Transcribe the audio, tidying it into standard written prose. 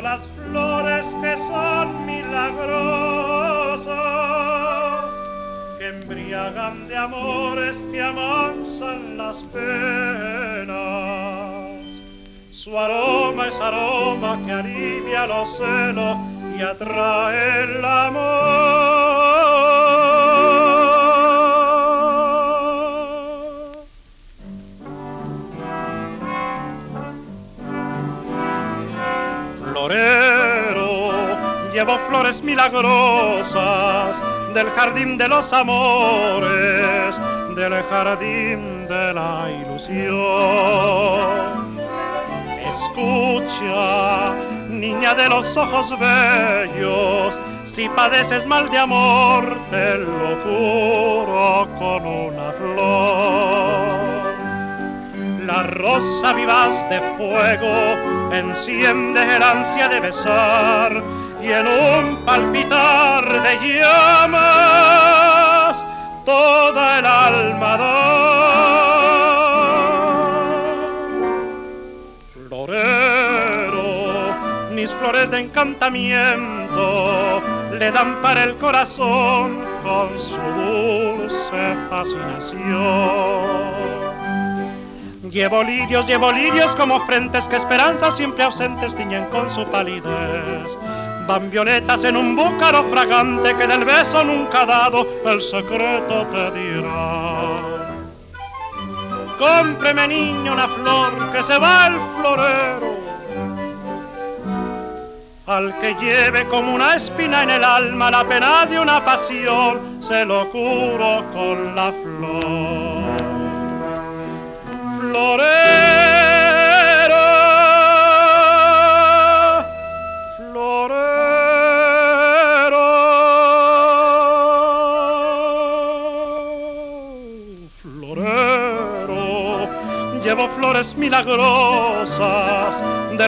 las flores que son milagrosas, que embriagan de amores que amansan las penas. Su aroma es aroma que alivia los celos y atrae el amor. Florero, llevo flores milagrosas del jardín de los amores, del jardín de la ilusión. Escucha, niña de los ojos bellos, si padeces mal de amor, te lo juro con una flor. La rosa vivaz de fuego enciende el ansia de besar, y en un palpitar de llamas toda el alma da. Florero, mis flores de encantamiento le dan para el corazón con su dulce fascinación. Llevo lirios como frentes que esperanzas siempre ausentes tiñen con su palidez. Van violetas en un búcaro fragante que del beso nunca dado el secreto te dirá. Cómpreme, niño, una flor que se va el florero, al que lleve como una espina en el alma la pena de una pasión, se lo curo con la flor. Florero, florero, florero, llevo flores milagrosas